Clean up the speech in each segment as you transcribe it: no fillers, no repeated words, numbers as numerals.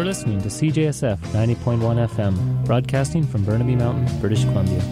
You're listening to CJSF 90.1 FM, broadcasting from Burnaby Mountain, British Columbia.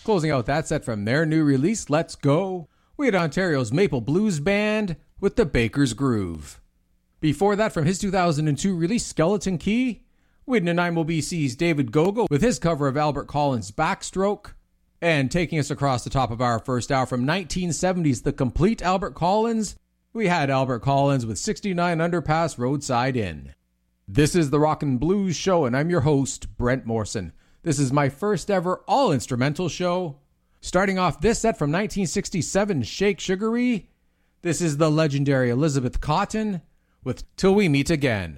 Closing out that set from their new release, Let's Go, we had Ontario's Maple Blues Band with The Baker's Groove. Before that, from his 2002 release, Skeleton Key, we had Nanaimo, BC's David Gogo with his cover of Albert Collins' Backstroke. And taking us across the top of our first hour from 1970's The Complete Albert Collins, we had Albert Collins with 69 Underpass Roadside Inn. This is the Rockin' Blues Show, and I'm your host, Brent Morrison. This is my first ever all-instrumental show. Starting off this set from 1967's Shake Sugaree, this is the legendary Elizabeth Cotten with Till We Meet Again.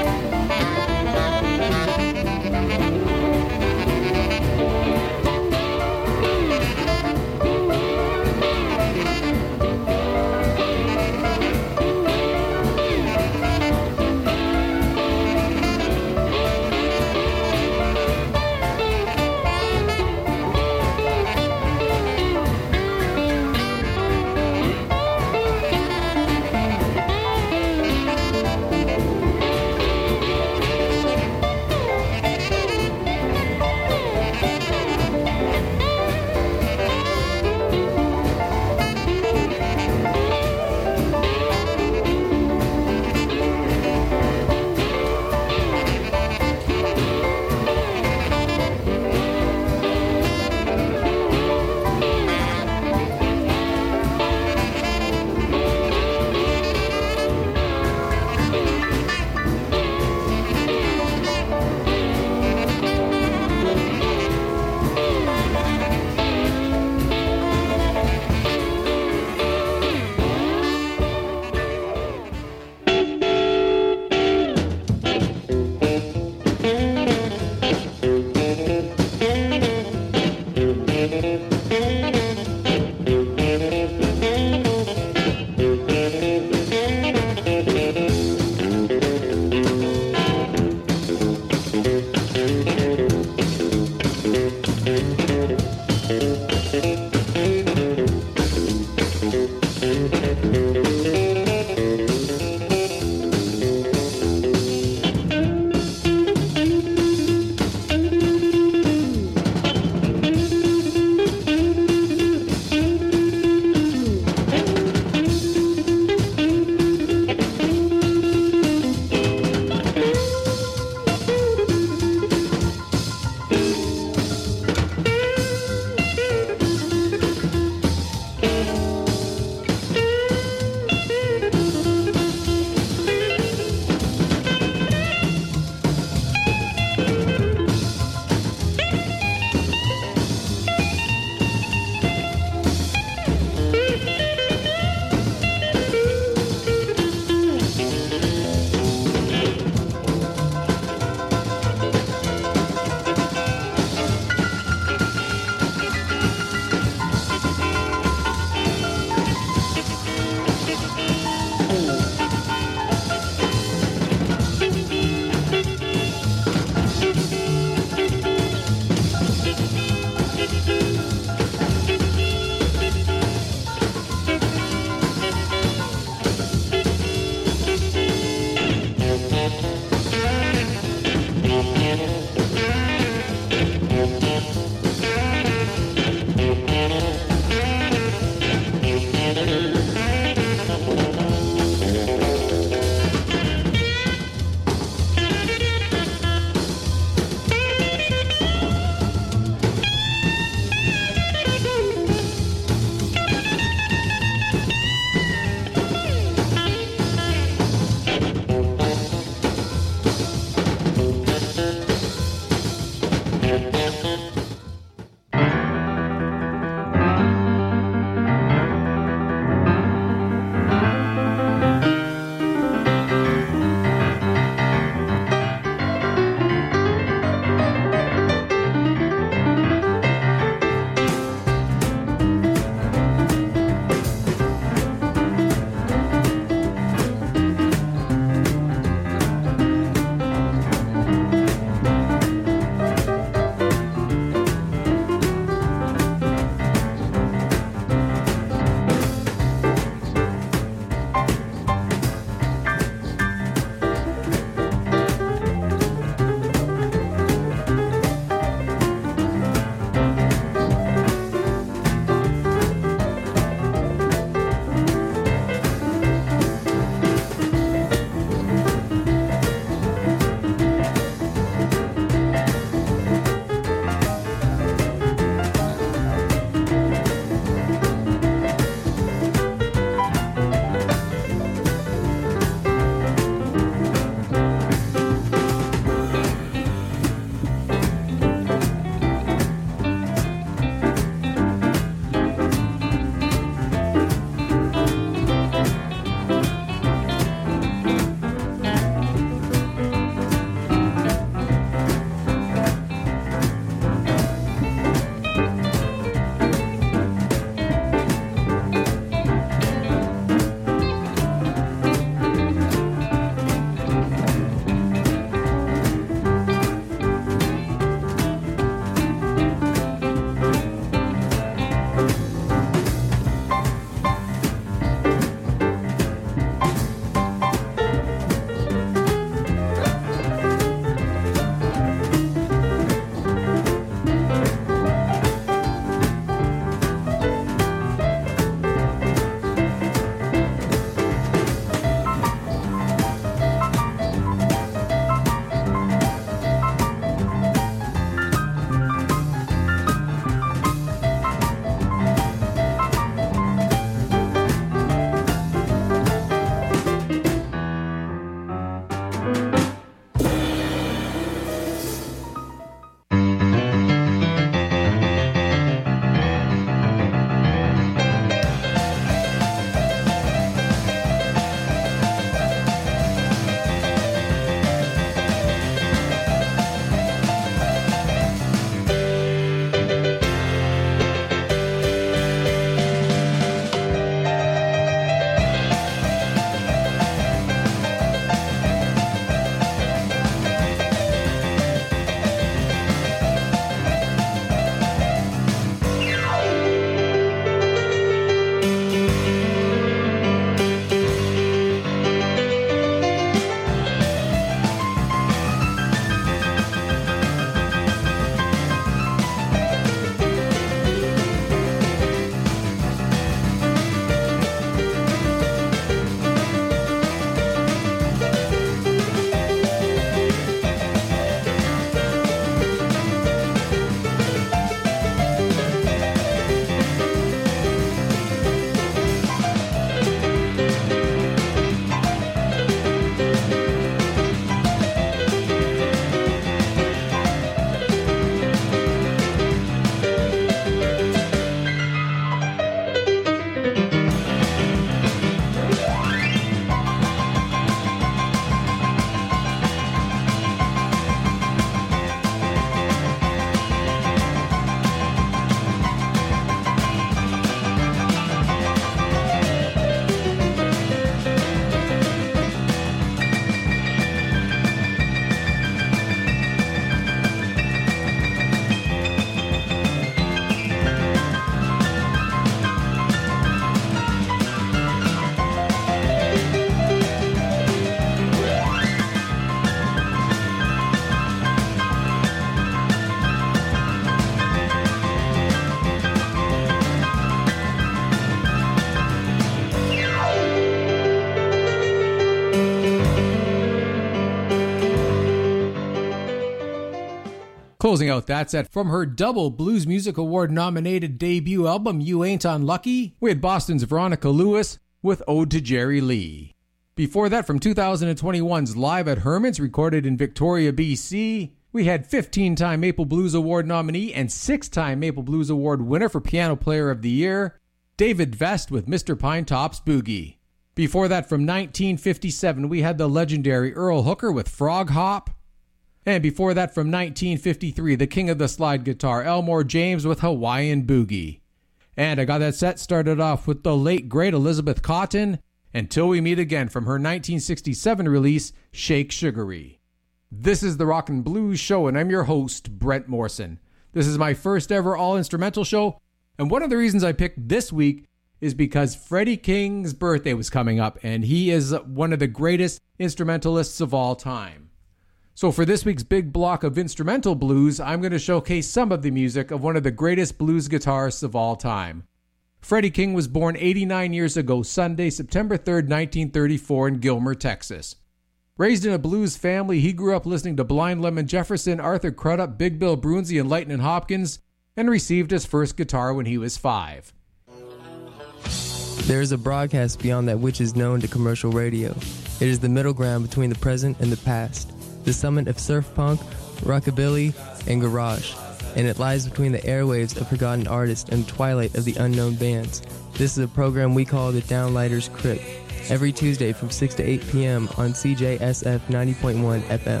Closing out that set from her double Blues Music Award nominated debut album, You Ain't Unlucky, we had Boston's Veronica Lewis with Ode to Jerry Lee. Before that, from 2021's Live at Herman's, recorded in Victoria, BC, we had 15-time Maple Blues Award nominee and 6-time Maple Blues Award winner for Piano Player of the Year, David Vest with Mr. Pinetop's Boogie. Before that, from 1957, we had the legendary Earl Hooker with Frog Hop. And before that, from 1953, the king of the slide guitar, Elmore James with Hawaiian Boogie. And I got that set started off with the late, great Elizabeth Cotten, Until We Meet Again, from her 1967 release, Shake Sugaree. This is the Rockin' Blues Show, and I'm your host, Brent Morrison. This is my first ever all-instrumental show, and one of the reasons I picked this week is because Freddie King's birthday was coming up, and he is one of the greatest instrumentalists of all time. So for this week's big block of instrumental blues, I'm going to showcase some of the music of one of the greatest blues guitarists of all time. Freddie King was born 89 years ago, Sunday, September 3rd, 1934 in Gilmer, Texas. Raised in a blues family, he grew up listening to Blind Lemon Jefferson, Arthur Crudup, Big Bill Broonzy, and Lightnin' Hopkins, and received his first guitar when he was 5. There is a broadcast beyond that which is known to commercial radio. It is the middle ground between the present and the past, the summit of surf punk, rockabilly, and garage, and it lies between the airwaves of forgotten artists and the twilight of the unknown bands. This is a program we call the Downlighters Crypt, every Tuesday from 6 to 8 p.m. on CJSF 90.1 FM.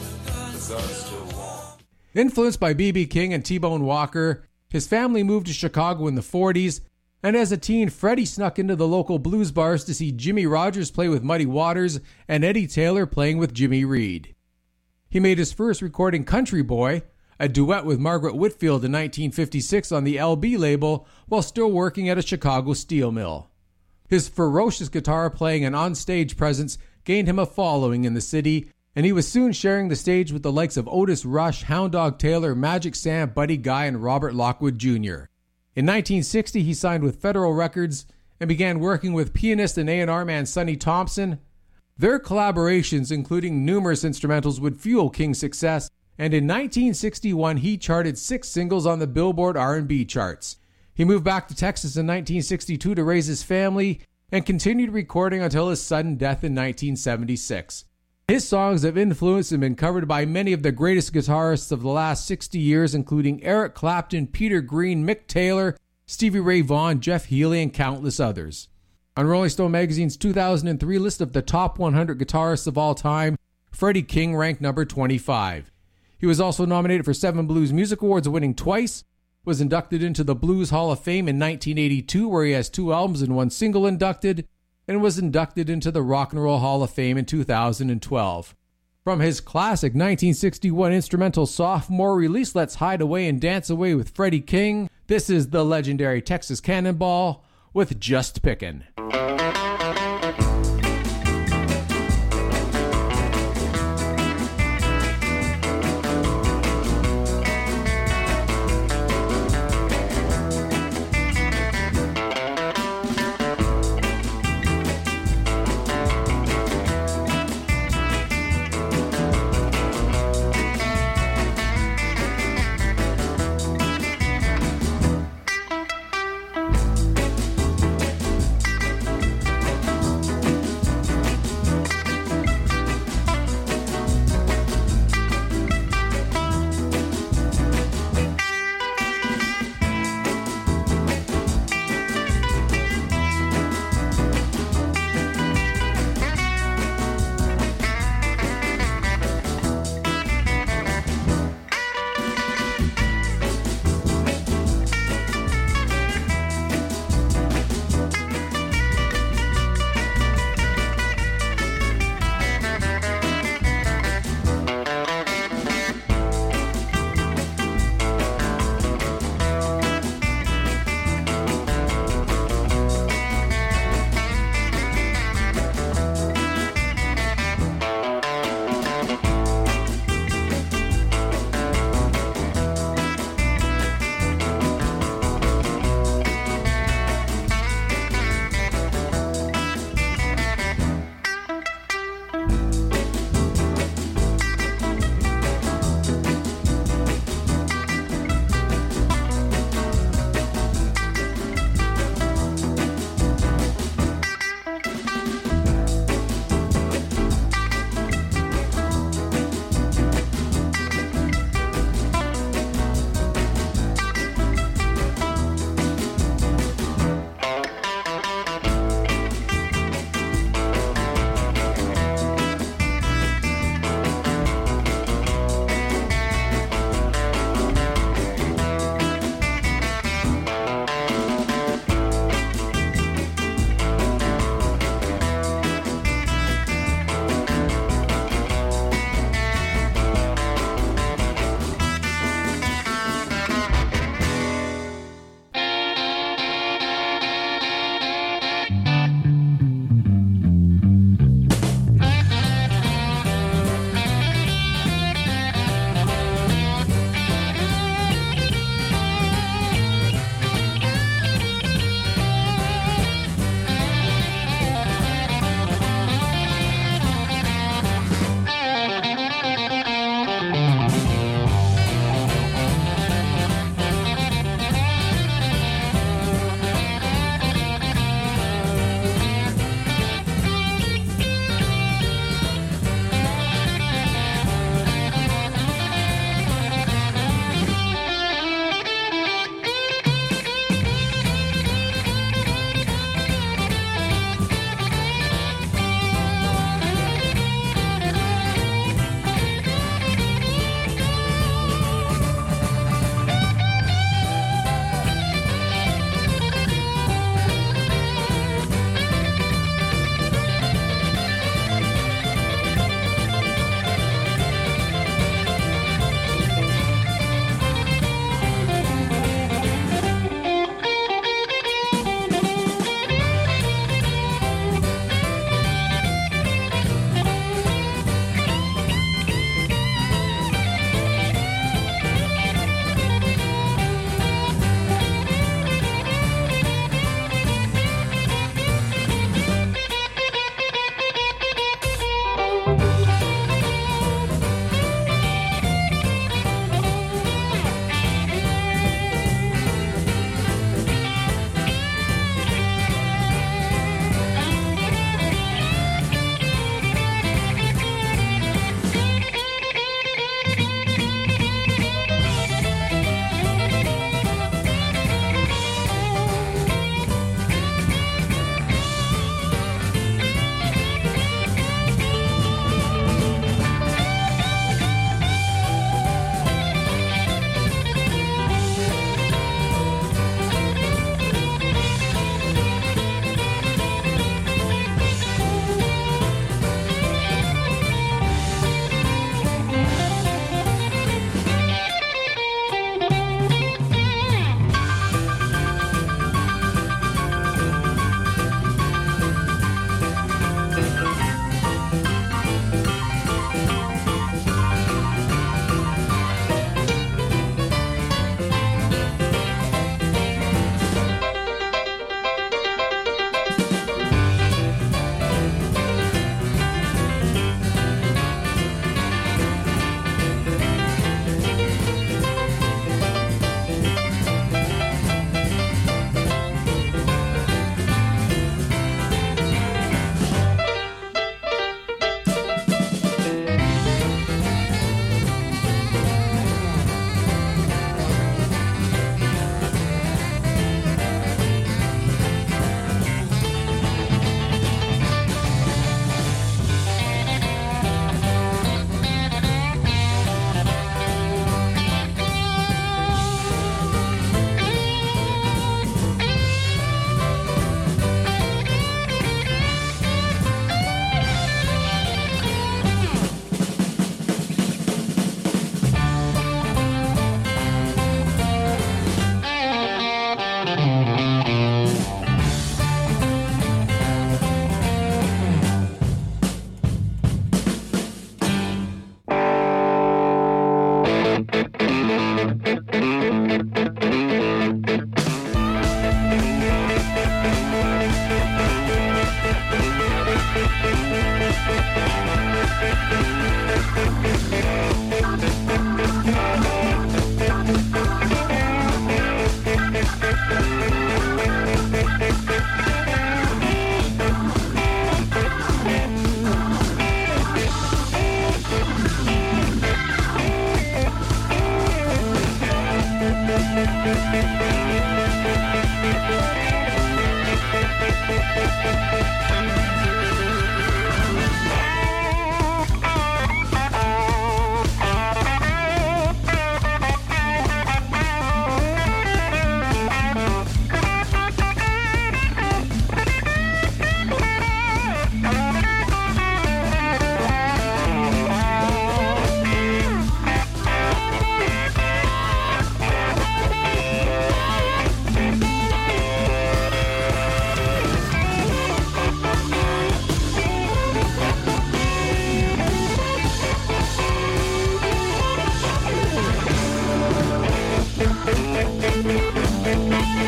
Influenced by B.B. King and T-Bone Walker, his family moved to Chicago in the 40s, and as a teen, Freddie snuck into the local blues bars to see Jimmy Rogers play with Muddy Waters and Eddie Taylor playing with Jimmy Reed. He made his first recording, Country Boy, a duet with Margaret Whitfield in 1956 on the LB label, while still working at a Chicago steel mill. His ferocious guitar playing and on-stage presence gained him a following in the city, and he was soon sharing the stage with the likes of Otis Rush, Hound Dog Taylor, Magic Sam, Buddy Guy, and Robert Lockwood Jr. In 1960, he signed with Federal Records and began working with pianist and A&R man Sonny Thompson. Their collaborations, including numerous instrumentals, would fuel King's success, and in 1961 he charted 6 singles on the Billboard R&B charts. He moved back to Texas in 1962 to raise his family and continued recording until his sudden death in 1976. His songs have influenced and been covered by many of the greatest guitarists of the last 60 years, including Eric Clapton, Peter Green, Mick Taylor, Stevie Ray Vaughan, Jeff Healey, and countless others. On Rolling Stone magazine's 2003 list of the top 100 guitarists of all time, Freddie King ranked number 25. He was also nominated for 7 Blues Music Awards, winning twice, was inducted into the Blues Hall of Fame in 1982, where he has 2 albums and 1 single inducted, and was inducted into the Rock and Roll Hall of Fame in 2012. From his classic 1961 instrumental sophomore release, Let's Hide Away and Dance Away with Freddie King, this is the legendary Texas Cannonball with Just Pickin'.